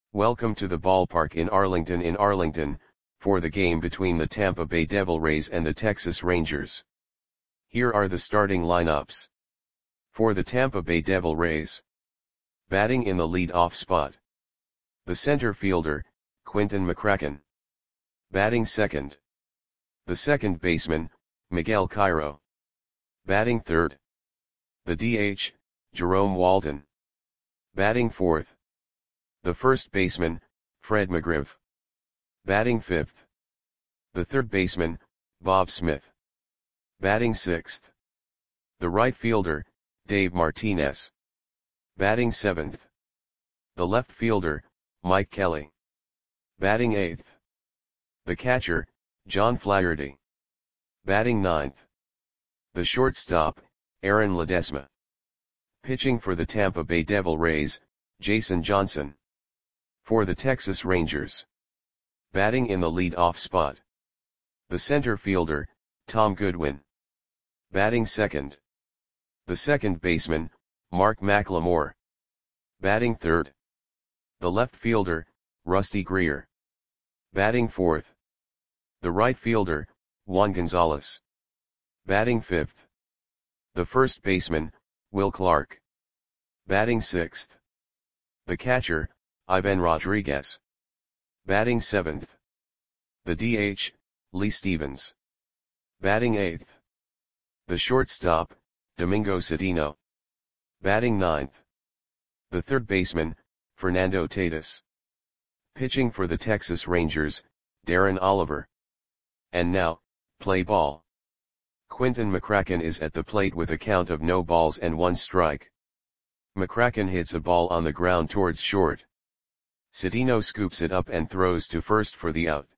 Welcome to the ballpark in Arlington, for the game between the Tampa Bay Devil Rays and the Texas Rangers. Here are the starting lineups. For the Tampa Bay Devil Rays. Batting in the lead-off spot. The center fielder, Quinton McCracken. Batting second. The second baseman, Miguel Cairo. Batting third. The DH, Jerome Walton. Batting fourth. The first baseman, Fred McGriff. Batting fifth. The third baseman, Bob Smith. Batting sixth. The right fielder, Dave Martinez. Batting seventh. The left fielder, Mike Kelly. Batting eighth. The catcher, John Flaherty. Batting ninth. The shortstop, Aaron Ledesma. Pitching for the Tampa Bay Devil Rays, Jason Johnson. For the Texas Rangers. Batting in the lead-off spot. The center fielder, Tom Goodwin. Batting second. The second baseman, Mark McLemore. Batting third. The left fielder, Rusty Greer. Batting fourth. The right fielder, Juan Gonzalez. Batting fifth. The first baseman, Will Clark. Batting sixth. The catcher, Ivan Rodriguez. Batting seventh. The DH, Lee Stevens. Batting eighth. The shortstop, Domingo Cedeno. Batting ninth. The third baseman, Fernando Tatis. Pitching for the Texas Rangers, Darren Oliver. And now, play ball. Quinton McCracken is at the plate with a count of no balls and one strike. McCracken hits a ball on the ground towards short. Cedeno scoops it up and throws to first for the out.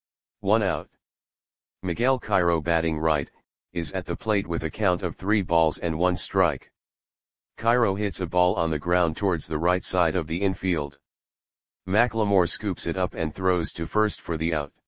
1 out. Miguel Cairo, batting right, is at the plate with a count of 3 balls and 1 strike. Cairo hits a ball on the ground towards the right side of the infield. McLemore scoops it up and throws to first for the out.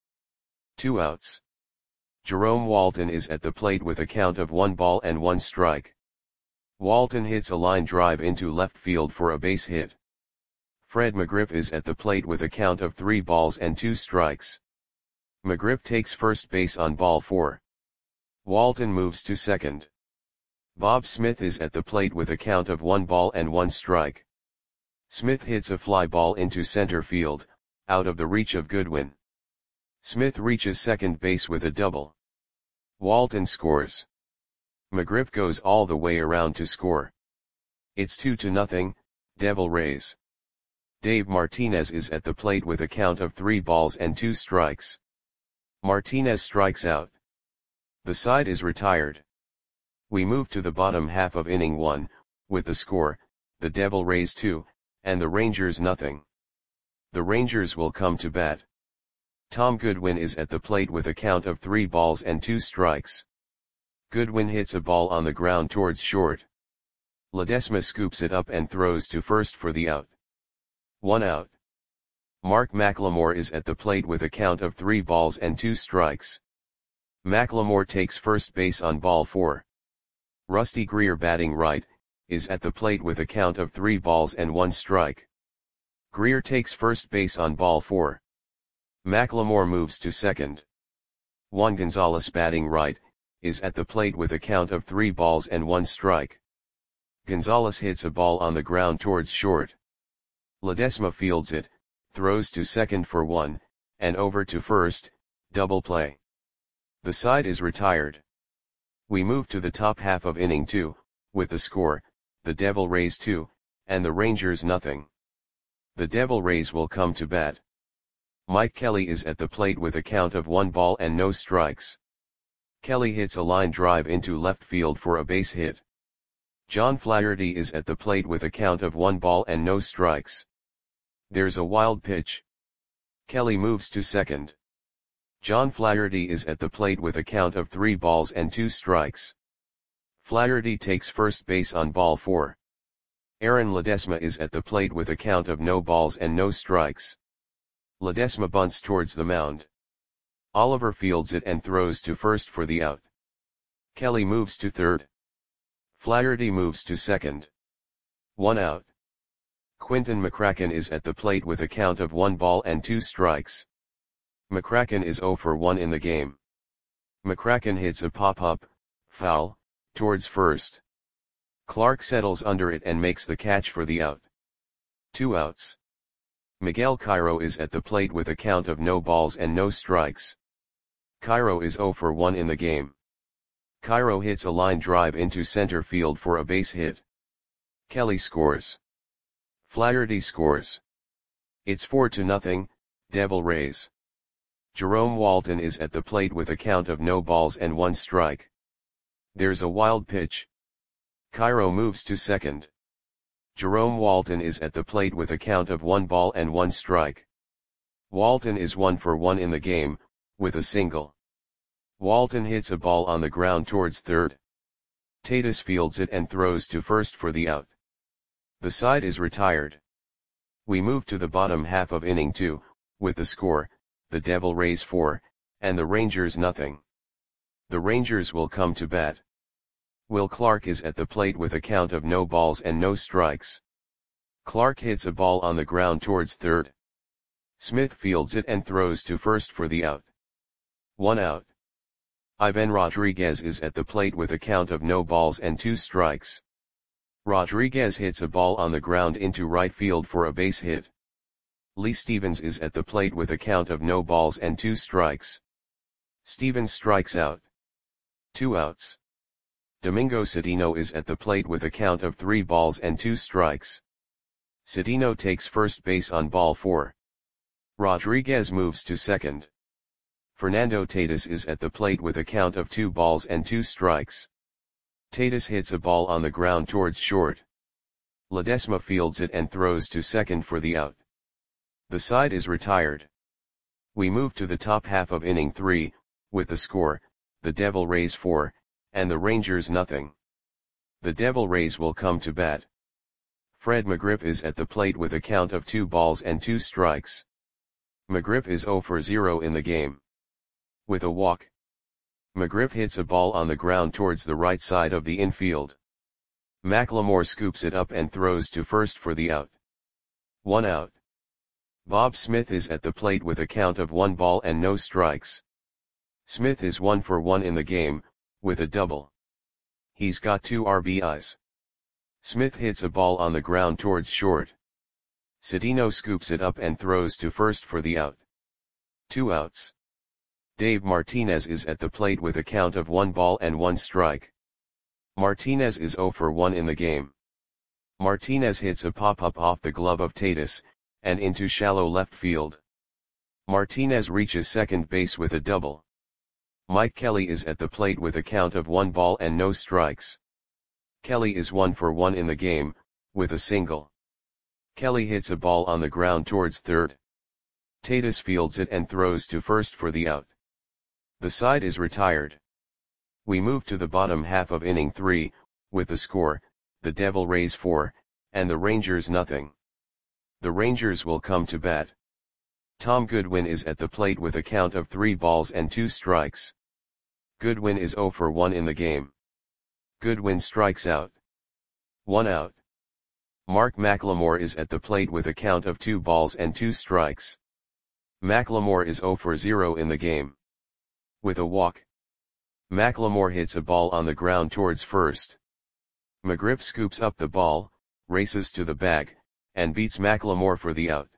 2 outs. Jerome Walton is at the plate with a count of 1 ball and 1 strike. Walton hits a line drive into left field for a base hit. Fred McGriff is at the plate with a count of 3 balls and 2 strikes. McGriff takes first base on ball 4. Walton moves to second. Bob Smith is at the plate with a count of 1 ball and 1 strike. Smith hits a fly ball into center field, out of the reach of Goodwin. Smith reaches second base with a double. Walton scores. McGriff goes all the way around to score. It's 2-0, Devil Rays. Dave Martinez is at the plate with a count of 3 balls and 2 strikes. Martinez strikes out. The side is retired. We move to the bottom half of inning 1, with the score, the Devil Rays 2, and the Rangers 0. The Rangers will come to bat. Tom Goodwin is at the plate with a count of 3 balls and 2 strikes. Goodwin hits a ball on the ground towards short. Ledesma scoops it up and throws to first for the out. 1 out. Mark McLemore is at the plate with a count of 3 balls and 2 strikes. McLemore takes first base on ball 4. Rusty Greer, batting right, is at the plate with a count of 3 balls and 1 strike. Greer takes first base on ball 4. McLemore moves to second. Juan Gonzalez, batting right, is at the plate with a count of 3 balls and 1 strike. Gonzalez hits a ball on the ground towards short. Ledesma fields it, throws to second for 1, and over to first, double play. The side is retired. We move to the top half of inning 2, with the score, the Devil Rays 2, and the Rangers 0. The Devil Rays will come to bat. Mike Kelly is at the plate with a count of 1 ball and no strikes. Kelly hits a line drive into left field for a base hit. John Flaherty is at the plate with a count of 1 ball and no strikes. There's a wild pitch. Kelly moves to second. John Flaherty is at the plate with a count of 3 balls and 2 strikes. Flaherty takes first base on ball 4. Aaron Ledesma is at the plate with a count of no balls and no strikes. Ledesma bunts towards the mound. Oliver fields it and throws to first for the out. Kelly moves to third. Flaherty moves to second. 1 out. Quinton McCracken is at the plate with a count of 1 ball and 2 strikes. McCracken is 0 for 1 in the game. McCracken hits a pop-up, foul, towards first. Clark settles under it and makes the catch for the out. 2 outs. Miguel Cairo is at the plate with a count of no balls and no strikes. Cairo is 0 for 1 in the game. Cairo hits a line drive into center field for a base hit. Kelly scores. Flaherty scores. It's 4-0, Devil Rays. Jerome Walton is at the plate with a count of no balls and 1 strike. There's a wild pitch. Cairo moves to second. Jerome Walton is at the plate with a count of 1 ball and 1 strike. Walton is 1 for 1 in the game, with a single. Walton hits a ball on the ground towards third. Tatis fields it and throws to first for the out. The side is retired. We move to the bottom half of inning 2, with the score, the Devil Rays 4, and the Rangers nothing. The Rangers will come to bat. Will Clark is at the plate with a count of no balls and no strikes. Clark hits a ball on the ground towards third. Smith fields it and throws to first for the out. 1 out. Ivan Rodriguez is at the plate with a count of no balls and 2 strikes. Rodriguez hits a ball on the ground into right field for a base hit. Lee Stevens is at the plate with a count of no balls and 2 strikes. Stevens strikes out. 2 outs. Domingo Citino is at the plate with a count of 3 balls and 2 strikes. Citino takes first base on ball 4. Rodriguez moves to second. Fernando Tatis is at the plate with a count of 2 balls and 2 strikes. Tatis hits a ball on the ground towards short. Ledesma fields it and throws to second for the out. The side is retired. We move to the top half of inning 3, with the score, the Devil Rays 4, and the Rangers nothing. The Devil Rays will come to bat. Fred McGriff is at the plate with a count of 2 balls and 2 strikes. McGriff is 0 for 0 in the game. With a walk. McGriff hits a ball on the ground towards the right side of the infield. McLemore scoops it up and throws to first for the out. 1 out. Bob Smith is at the plate with a count of 1 ball and no strikes. Smith is 1 for 1 in the game, with a double. He's got 2 RBIs. Smith hits a ball on the ground towards short. Citino scoops it up and throws to first for the out. 2 outs. Dave Martinez is at the plate with a count of 1 ball and 1 strike. Martinez is 0 for 1 in the game. Martinez hits a pop-up off the glove of Tatis, and into shallow left field. Martinez reaches second base with a double. Mike Kelly is at the plate with a count of 1 ball and no strikes. Kelly is 1 for 1 in the game, with a single. Kelly hits a ball on the ground towards third. Tatis fields it and throws to first for the out. The side is retired. We move to the bottom half of inning 3, with the score, the Devil Rays 4, and the Rangers nothing. The Rangers will come to bat. Tom Goodwin is at the plate with a count of 3 balls and 2 strikes. Goodwin is 0 for 1 in the game. Goodwin strikes out. 1 out. Mark McLemore is at the plate with a count of 2 balls and 2 strikes. McLemore is 0 for 0 in the game. With a walk. McLemore hits a ball on the ground towards first. McGriff scoops up the ball, races to the bag, and beats McLemore for the out.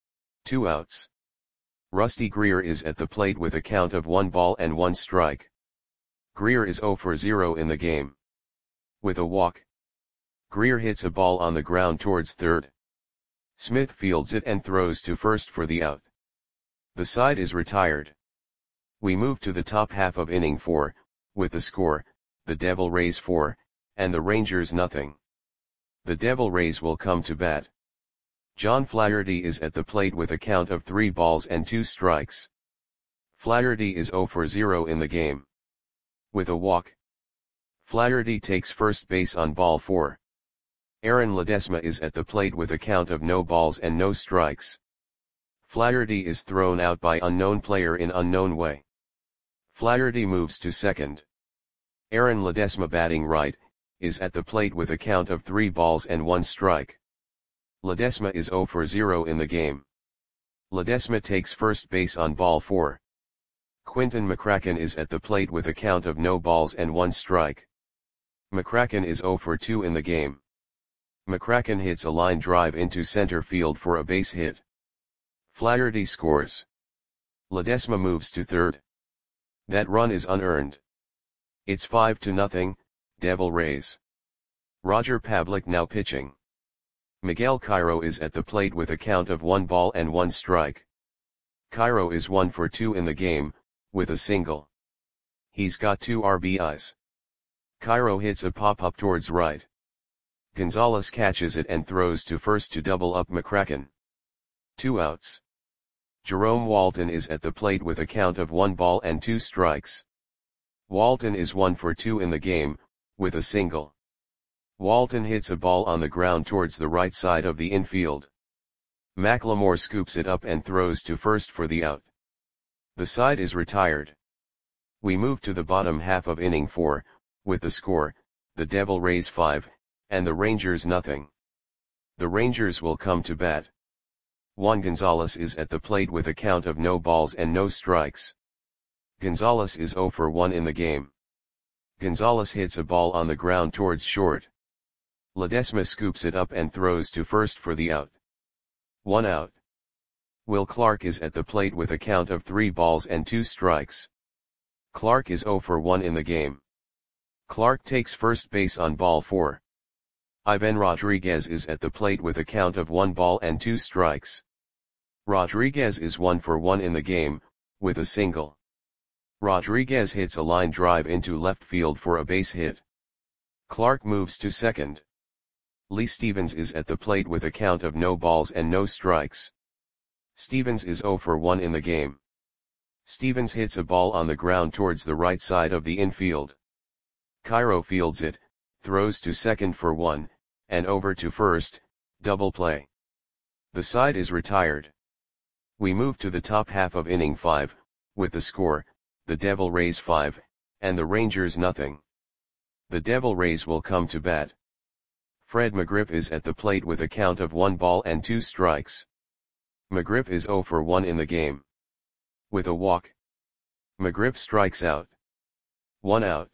2 outs. Rusty Greer is at the plate with a count of 1 ball and 1 strike. Greer is 0 for 0 in the game. With a walk. Greer hits a ball on the ground towards third. Smith fields it and throws to first for the out. The side is retired. We move to the top half of inning 4, with the score, the Devil Rays 4, and the Rangers nothing. The Devil Rays will come to bat. John Flaherty is at the plate with a count of 3 balls and 2 strikes. Flaherty is 0 for 0 in the game. With a walk. Flaherty takes first base on ball 4. Aaron Ledesma is at the plate with a count of no balls and no strikes. Flaherty is thrown out by unknown player in unknown way. Flaherty moves to second. Aaron Ledesma batting right, is at the plate with a count of 3 balls and 1 strike. Ledesma is 0 for 0 in the game. Ledesma takes first base on ball 4. Quinton McCracken is at the plate with a count of no balls and 1 strike. McCracken is 0 for 2 in the game. McCracken hits a line drive into center field for a base hit. Flaherty scores. Ledesma moves to third. That run is unearned. It's 5-0, Devil Rays. Roger Pavlik now pitching. Miguel Cairo is at the plate with a count of 1 ball and 1 strike. Cairo is 1 for 2 in the game, with a single. He's got 2 RBIs. Cairo hits a pop-up towards right. Gonzalez catches it and throws to first to double up McCracken. 2 outs. Jerome Walton is at the plate with a count of 1 ball and 2 strikes. Walton is 1 for 2 in the game, with a single. Walton hits a ball on the ground towards the right side of the infield. McLemore scoops it up and throws to first for the out. The side is retired. We move to the bottom half of inning 4, with the score, the Devil Rays 5, and the Rangers nothing. The Rangers will come to bat. Juan Gonzalez is at the plate with a count of no balls and no strikes. Gonzalez is 0 for 1 in the game. Gonzalez hits a ball on the ground towards short. Ledesma scoops it up and throws to first for the out. 1 out. Will Clark is at the plate with a count of 3 balls and 2 strikes. Clark is 0 for 1 in the game. Clark takes first base on ball 4. Ivan Rodriguez is at the plate with a count of 1 ball and 2 strikes. Rodriguez is 1 for 1 in the game, with a single. Rodriguez hits a line drive into left field for a base hit. Clark moves to second. Lee Stevens is at the plate with a count of no balls and no strikes. Stevens is 0 for 1 in the game. Stevens hits a ball on the ground towards the right side of the infield. Cairo fields it, throws to second for 1, and over to first, double play. The side is retired. We move to the top half of inning 5, with the score, the Devil Rays 5, and the Rangers nothing. The Devil Rays will come to bat. Fred McGriff is at the plate with a count of 1 ball and 2 strikes. McGriff is 0 for 1 in the game. With a walk. McGriff strikes out. 1 out.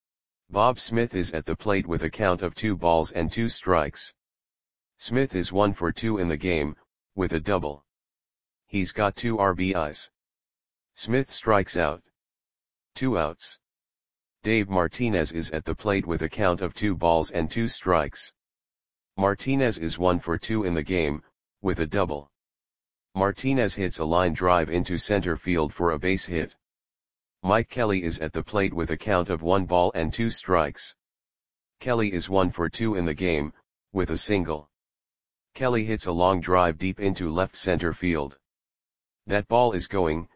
Bob Smith is at the plate with a count of 2 balls and 2 strikes. Smith is 1 for 2 in the game, with a double. He's got 2 RBIs. Smith strikes out. 2 outs. Dave Martinez is at the plate with a count of 2 balls and 2 strikes. Martinez is 1 for 2 in the game, with a double. Martinez hits a line drive into center field for a base hit. Mike Kelly is at the plate with a count of 1 ball and 2 strikes. Kelly is 1 for 2 in the game, with a single. Kelly hits a long drive deep into left center field. That ball is gone.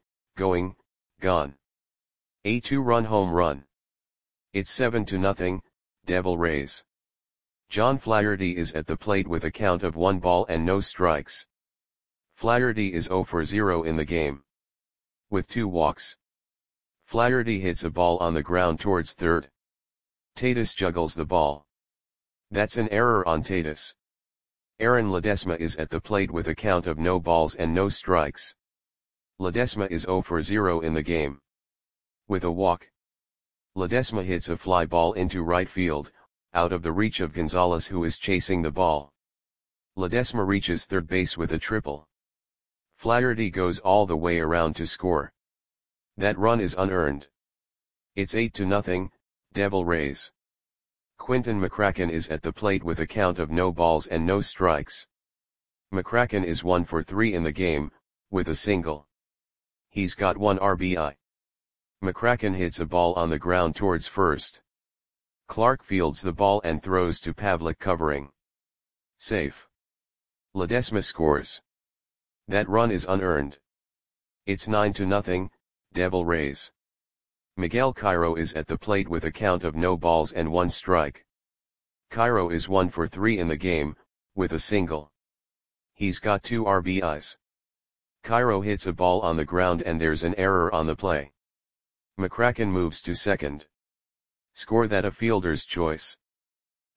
A 2-run home run. It's 7-0, Devil Rays. John Flaherty is at the plate with a count of 1 ball and no strikes. Flaherty is 0 for 0 in the game. With 2 walks. Flaherty hits a ball on the ground towards third. Tatis juggles the ball. That's an error on Tatis. Aaron Ledesma is at the plate with a count of no balls and no strikes. Ledesma is 0 for 0 in the game. With a walk. Ledesma hits a fly ball into right field, out of the reach of Gonzalez who is chasing the ball. Ledesma reaches third base with a triple. Flaherty goes all the way around to score. That run is unearned. It's 8-0, Devil Rays. Quinton McCracken is at the plate with a count of no balls and no strikes. McCracken is 1 for 3 in the game, with a single. He's got 1 RBI. McCracken hits a ball on the ground towards first. Clark fields the ball and throws to Pavlik covering. Safe. Ledesma scores. That run is unearned. It's 9-0, Devil Rays. Miguel Cairo is at the plate with a count of no balls and 1 strike. Cairo is 1 for 3 in the game, with a single. He's got 2 RBIs. Cairo hits a ball on the ground and there's an error on the play. McCracken moves to second. Score that a fielder's choice.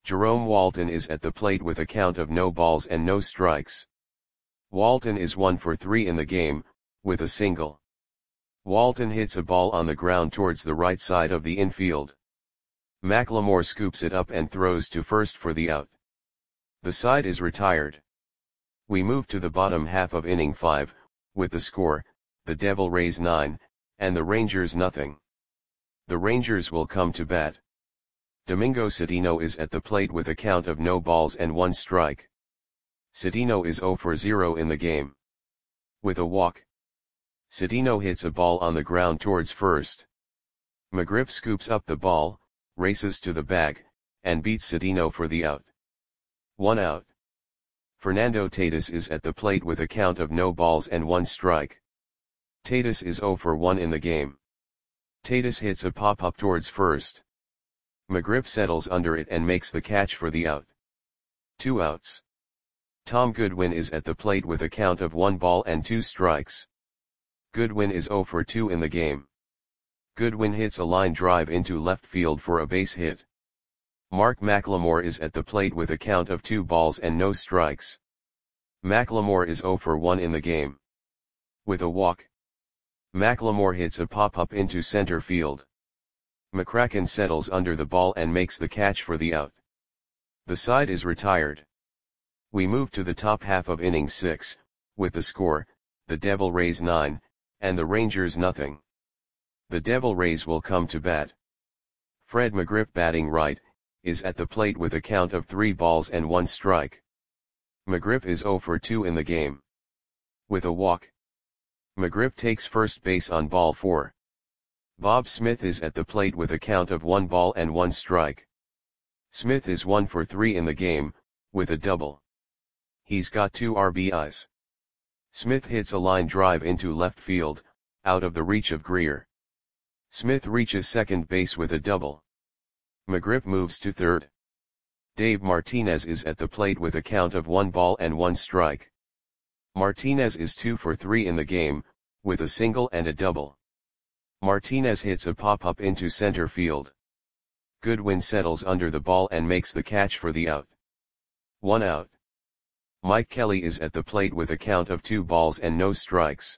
Jerome Walton is at the plate with a count of no balls and no strikes. Walton is 1 for 3 in the game, with a single. Walton hits a ball on the ground towards the right side of the infield. McLemore scoops it up and throws to first for the out. The side is retired. We move to the bottom half of inning 5, with the score, the Devil Rays 9, and the Rangers nothing. The Rangers will come to bat. Domingo Cedeno is at the plate with a count of no balls and 1 strike. Cedeno is 0 for 0 in the game. With a walk. Cedeno hits a ball on the ground towards first. McGriff scoops up the ball, races to the bag, and beats Cedeno for the out. 1 out. Fernando Tatis is at the plate with a count of no balls and 1 strike. Tatis is 0 for 1 in the game. Tatis hits a pop-up towards first. McGriff settles under it and makes the catch for the out. 2 outs. Tom Goodwin is at the plate with a count of 1 ball and 2 strikes. Goodwin is 0 for 2 in the game. Goodwin hits a line drive into left field for a base hit. Mark McLemore is at the plate with a count of 2 balls and no strikes. McLemore is 0 for 1 in the game. With a walk. McLemore hits a pop-up into center field. McCracken settles under the ball and makes the catch for the out. The side is retired. We move to the top half of inning 6, with the score, the Devil Rays 9, and the Rangers nothing. The Devil Rays will come to bat. Fred McGriff batting right, is at the plate with a count of 3 balls and 1 strike. McGriff is 0 for 2 in the game. With a walk. McGriff takes first base on ball 4. Bob Smith is at the plate with a count of 1 ball and 1 strike. Smith is 1 for 3 in the game, with a double. He's got 2 RBIs. Smith hits a line drive into left field, out of the reach of Greer. Smith reaches second base with a double. McGriff moves to third. Dave Martinez is at the plate with a count of 1 ball and 1 strike. Martinez is 2 for 3 in the game, with a single and a double. Martinez hits a pop-up into center field. Goodwin settles under the ball and makes the catch for the out. 1 out. Mike Kelly is at the plate with a count of 2 balls and no strikes.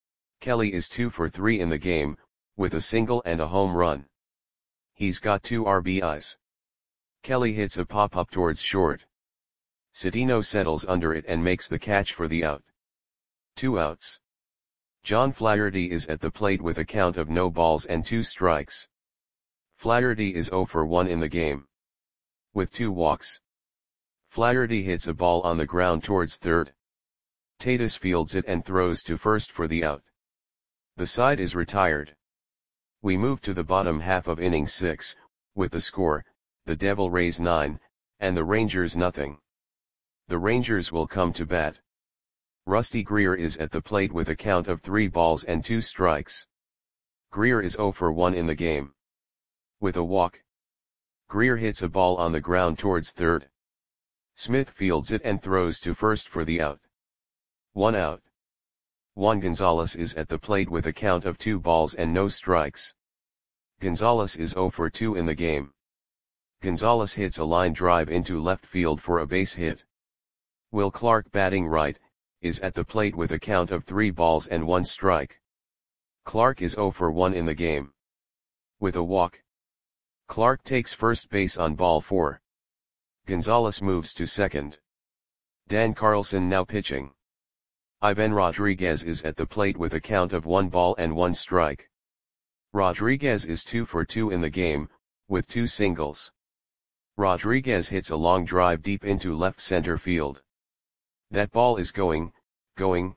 Kelly is 2 for 3 in the game, with a single and a home run. He's got 2 RBIs. Kelly hits a pop-up towards short. Cedeno settles under it and makes the catch for the out. 2 outs. John Flaherty is at the plate with a count of no balls and 2 strikes. Flaherty is 0 for 1 in the game. With 2 walks. Flaherty hits a ball on the ground towards third. Tatis fields it and throws to first for the out. The side is retired. We move to the bottom half of inning 6, with the score, the Devil Rays 9, and the Rangers nothing. The Rangers will come to bat. Rusty Greer is at the plate with a count of 3 balls and 2 strikes. Greer is 0 for 1 in the game. With a walk. Greer hits a ball on the ground towards third. Smith fields it and throws to first for the out. 1 out. Juan Gonzalez is at the plate with a count of 2 balls and no strikes. Gonzalez is 0 for 2 in the game. Gonzalez hits a line drive into left field for a base hit. Will Clark batting right, is at the plate with a count of 3 balls and 1 strike. Clark is 0 for 1 in the game. With a walk. Clark takes first base on ball 4. Gonzalez moves to second. Dan Carlson now pitching. Ivan Rodriguez is at the plate with a count of 1 ball and 1 strike. Rodriguez is 2 for 2 in the game, with 2 singles. Rodriguez hits a long drive deep into left center field. That ball is going, gone.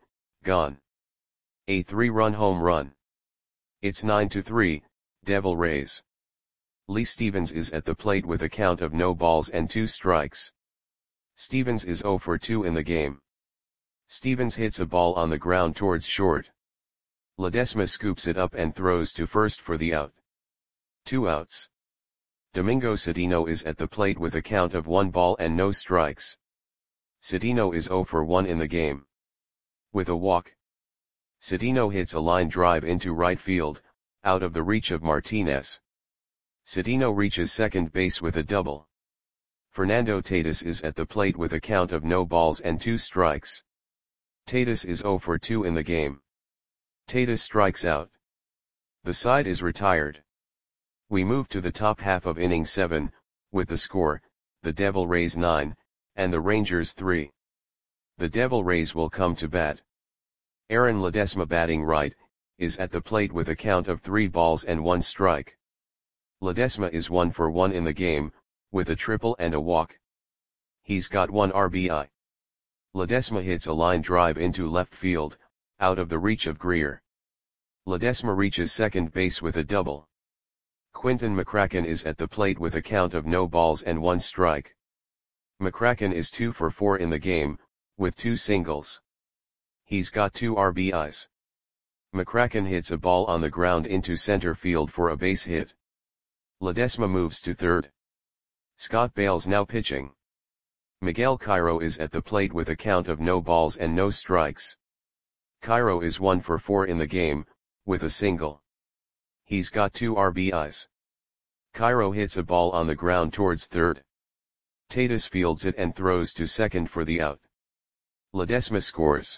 A 3-run home run. It's 9-3, Devil Rays. Lee Stevens is at the plate with a count of no balls and 2 strikes. Stevens is 0 for 2 in the game. Stevens hits a ball on the ground towards short. Ledesma scoops it up and throws to first for the out. 2 outs. Domingo Cedeno is at the plate with a count of 1 ball and no strikes. Cedeno is 0 for 1 in the game. With a walk. Cedeno hits a line drive into right field, out of the reach of Martinez. Cedeno reaches second base with a double. Fernando Tatis is at the plate with a count of no balls and 2 strikes. Tatis is 0 for 2 in the game. Tatis strikes out. The side is retired. We move to the top half of inning 7, with the score, the Devil Rays 9, and the Rangers 3. The Devil Rays will come to bat. Aaron Ledesma, batting right, is at the plate with a count of 3 balls and 1 strike. Ledesma is 1 for 1 in the game, with a triple and a walk. He's got 1 RBI. Ledesma hits a line drive into left field, out of the reach of Greer. Ledesma reaches second base with a double. Quinton McCracken is at the plate with a count of no balls and 1 strike. McCracken is 2 for 4 in the game, with 2 singles. He's got 2 RBIs. McCracken hits a ball on the ground into center field for a base hit. Ledesma moves to third. Scott Bales now pitching. Miguel Cairo is at the plate with a count of no balls and no strikes. Cairo is 1 for 4 in the game, with a single. He's got 2 RBIs. Cairo hits a ball on the ground towards third. Tatis fields it and throws to second for the out. Ledesma scores.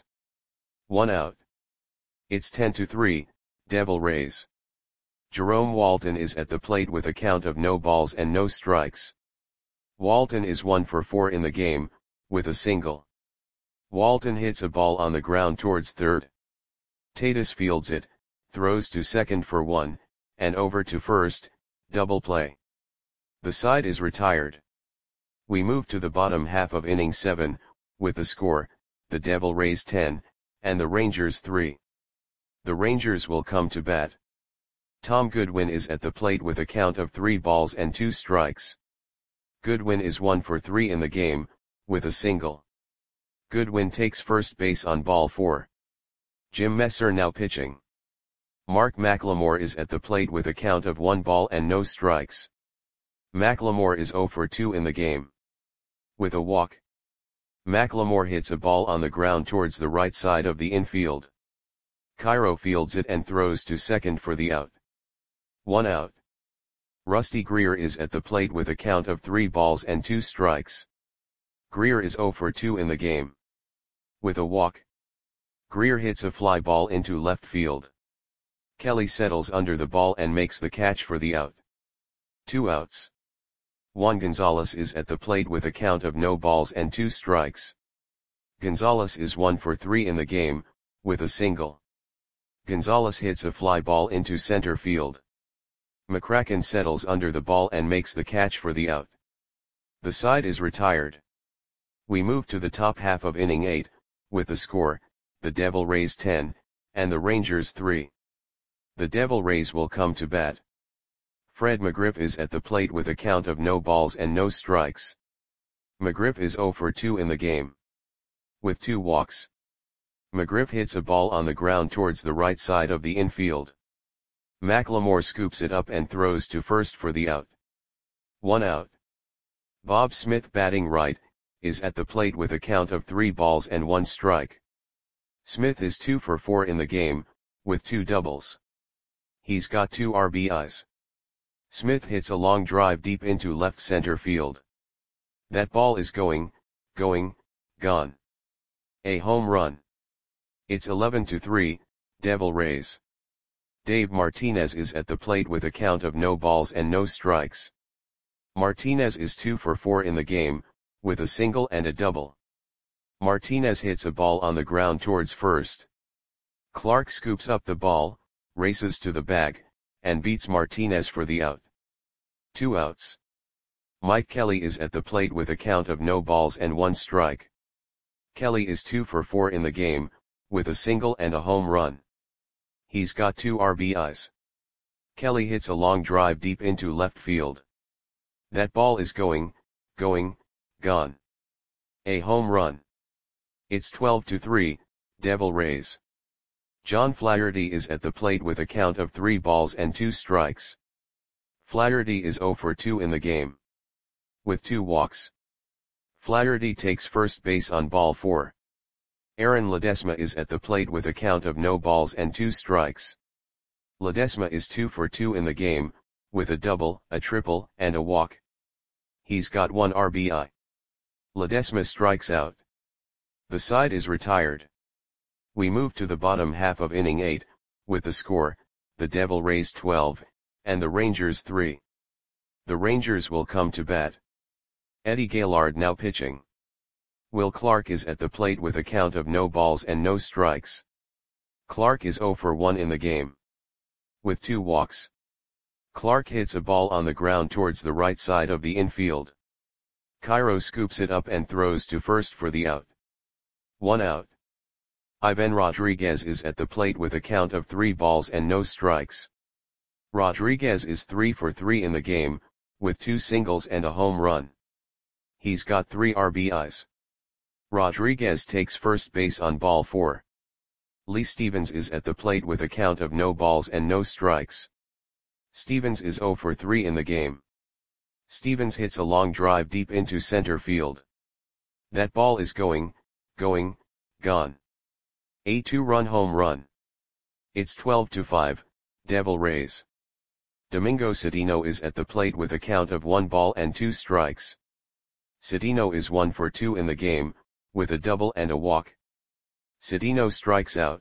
1 out. It's 10-3, Devil Rays. Jerome Walton is at the plate with a count of no balls and no strikes. Walton is 1 for 4 in the game, with a single. Walton hits a ball on the ground towards third. Tatis fields it, throws to second for 1, and over to first, double play. The side is retired. We move to the bottom half of inning 7, with the score, the Devil Rays 10, and the Rangers 3. The Rangers will come to bat. Tom Goodwin is at the plate with a count of 3 balls and 2 strikes. Goodwin is 1 for 3 in the game, with a single. Goodwin takes first base on ball 4. Jim Messer now pitching. Mark McLemore is at the plate with a count of 1 ball and no strikes. McLemore is 0 for 2 in the game. With a walk. McLemore hits a ball on the ground towards the right side of the infield. Cairo fields it and throws to second for the out. 1 out. Rusty Greer is at the plate with a count of 3 balls and 2 strikes. Greer is 0 for 2 in the game. With a walk. Greer hits a fly ball into left field. Kelly settles under the ball and makes the catch for the out. 2 outs. Juan Gonzalez is at the plate with a count of no balls and 2 strikes. Gonzalez is 1 for 3 in the game, with a single. Gonzalez hits a fly ball into center field. McCracken settles under the ball and makes the catch for the out. The side is retired. We move to the top half of inning 8, with the score, the Devil Rays 10, and the Rangers 3. The Devil Rays will come to bat. Fred McGriff is at the plate with a count of no balls and no strikes. McGriff is 0 for 2 in the game. With 2 walks. McGriff hits a ball on the ground towards the right side of the infield. McLemore scoops it up and throws to first for the out. 1 out. Bob Smith, batting right, is at the plate with a count of 3 balls and 1 strike. Smith is 2 for 4 in the game, with 2 doubles. He's got 2 RBIs. Smith hits a long drive deep into left center field. That ball is going, gone. A home run. It's 11-3, Devil Rays. Dave Martinez is at the plate with a count of no balls and no strikes. Martinez is 2 for 4 in the game, with a single and a double. Martinez hits a ball on the ground towards first. Clark scoops up the ball, races to the bag, and beats Martinez for the out. 2 outs. Mike Kelly is at the plate with a count of no balls and 1 strike. Kelly is 2 for 4 in the game, with a single and a home run. He's got 2 RBIs. Kelly hits a long drive deep into left field. That ball is going, gone. A home run. It's 12-3, Devil Rays. John Flaherty is at the plate with a count of 3 balls and 2 strikes. Flaherty is 0 for 2 in the game. With 2 walks. Flaherty takes first base on ball 4. Aaron Ledesma is at the plate with a count of no balls and 2 strikes. Ledesma is 2 for 2 in the game, with a double, a triple, and a walk. He's got 1 RBI. Ledesma strikes out. The side is retired. We move to the bottom half of inning 8, with the score, the Devil Rays 12, and the Rangers 3. The Rangers will come to bat. Eddie Gaylord now pitching. Will Clark is at the plate with a count of no balls and no strikes. Clark is 0 for 1 in the game. With 2 walks. Clark hits a ball on the ground towards the right side of the infield. Cairo scoops it up and throws to first for the out. 1 out. Ivan Rodriguez is at the plate with a count of 3 balls and no strikes. Rodriguez is 3 for 3 in the game, with 2 singles and a home run. He's got 3 RBIs. Rodriguez takes first base on ball 4. Lee Stevens is at the plate with a count of no balls and no strikes. Stevens is 0 for 3 in the game. Stevens hits a long drive deep into center field. That ball is gone. A 2-run home run. It's 12-5, Devil Rays. Domingo Cedeno is at the plate with a count of 1 ball and 2 strikes. Cedeno is 1 for 2 in the game, with a double and a walk. Cedeno strikes out.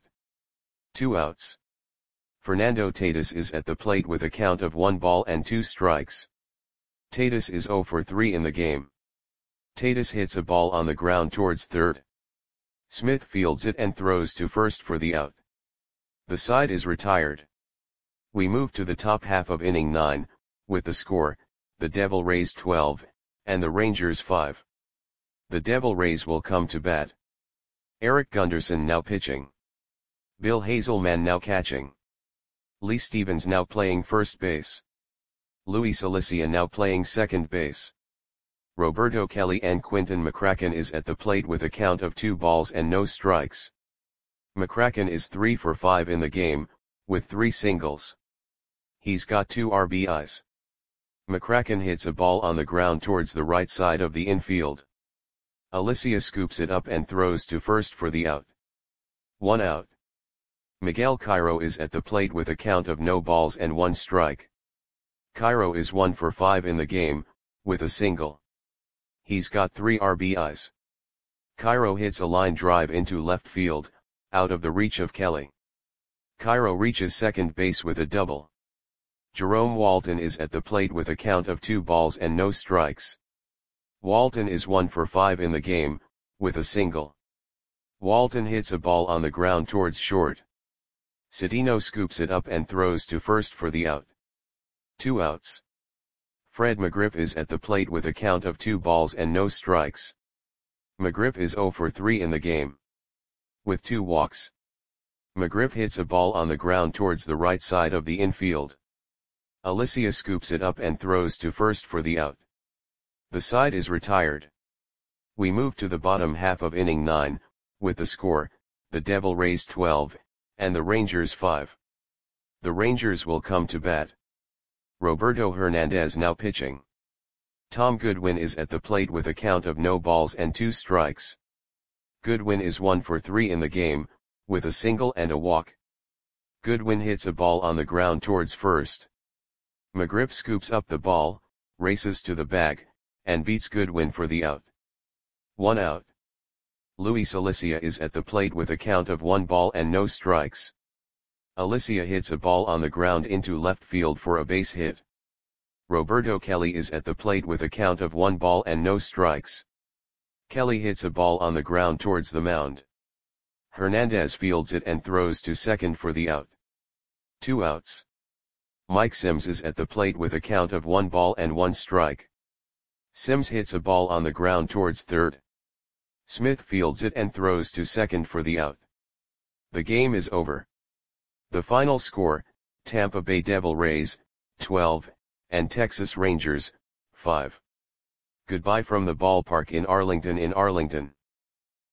2 outs. Fernando Tatis is at the plate with a count of 1 ball and 2 strikes. Tatis is 0 for 3 in the game. Tatis hits a ball on the ground towards third. Smith fields it and throws to first for the out. The side is retired. We move to the top half of inning 9, with the score, the Devil Rays 12, and the Rangers 5. The Devil Rays will come to bat. Eric Gunderson now pitching. Bill Hazelman now catching. Lee Stevens now playing first base. Luis Alicia now playing second base. Roberto Kelly and Quinton McCracken is at the plate with a count of 2 balls and no strikes. McCracken is 3 for 5 in the game, with 3 singles. He's got 2 RBIs. McCracken hits a ball on the ground towards the right side of the infield. Alicia scoops it up and throws to first for the out. 1 out. Miguel Cairo is at the plate with a count of no balls and 1 strike. Cairo is 1 for 5 in the game, with a single. He's got 3 RBIs. Cairo hits a line drive into left field, out of the reach of Kelly. Cairo reaches second base with a double. Jerome Walton is at the plate with a count of 2 balls and no strikes. Walton is 1 for 5 in the game, with a single. Walton hits a ball on the ground towards short. Cedeno scoops it up and throws to first for the out. 2 outs. Fred McGriff is at the plate with a count of 2 balls and no strikes. McGriff is 0 for 3 in the game. With 2 walks. McGriff hits a ball on the ground towards the right side of the infield. Alicia scoops it up and throws to first for the out. The side is retired. We move to the bottom half of inning 9, with the score, the Devil Rays 12, and the Rangers 5. The Rangers will come to bat. Roberto Hernandez now pitching. Tom Goodwin is at the plate with a count of no balls and 2 strikes. Goodwin is 1 for 3 in the game, with a single and a walk. Goodwin hits a ball on the ground towards first. McGriff scoops up the ball, races to the bag, and beats Goodwin for the out. 1 out. Luis Alicia is at the plate with a count of 1 ball and no strikes. Alicia hits a ball on the ground into left field for a base hit. Roberto Kelly is at the plate with a count of 1 ball and no strikes. Kelly hits a ball on the ground towards the mound. Hernandez fields it and throws to second for the out. 2 outs. Mike Sims is at the plate with a count of 1 ball and 1 strike. Sims hits a ball on the ground towards third. Smith fields it and throws to second for the out. The game is over. The final score, Tampa Bay Devil Rays, 12, and Texas Rangers, 5. Goodbye from the ballpark in Arlington.